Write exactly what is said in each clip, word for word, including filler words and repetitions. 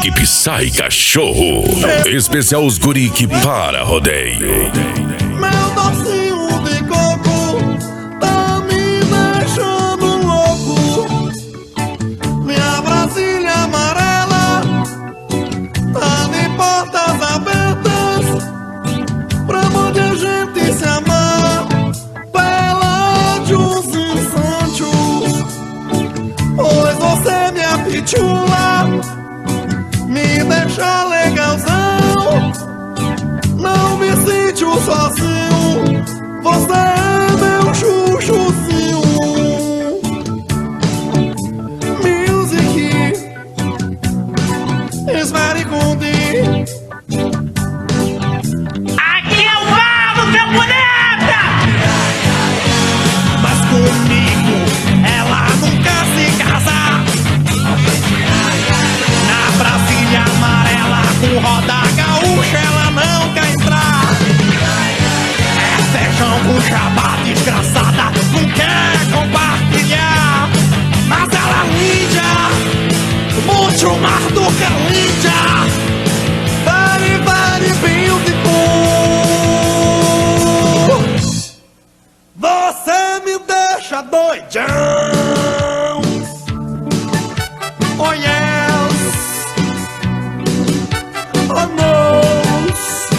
Equipe Sai Cachorro. Especial os guri que para rodeio. Meu docinho de coco tá me deixando louco. Minha Brasília amarela tá de portas abertas pra onde a gente se amar pela uns instantes. Pois você, minha pitula, me deixa legalzão. Não me sinto sozinho, você é meu chuchuzinho. Music is very good. Aqui é o Pablo, seu bonita! Mas comigo ela nunca se casa. Na Brasília amarela com roda gaúcha ela não quer entrar. É feijão com jabá desgraçada, não quer compartilhar. Mas ela é linda, muito mais do que linda. Very, very beautiful. Você me deixa doidão. Oh yes, oh no.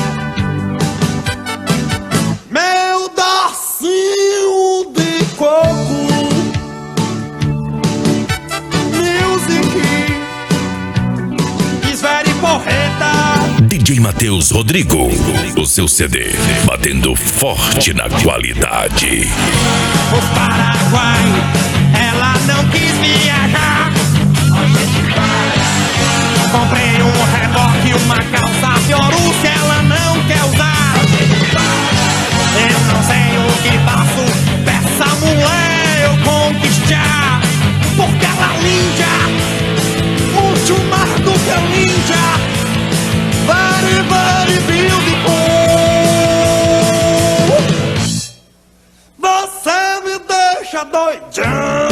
Meu docinho de coco. Music is very porreta. D J Matheus Rodrigo. O seu C D batendo forte na qualidade. O Paraguai, ela não quis viajar. Comprei um reboque, uma calça Fiorucci, ela não quer usar. Eu não sei o que faço dessa mulher eu conquistar. Porque ela é linda, muito mais do que linda. Very, very beautiful. Você me deixa doidão.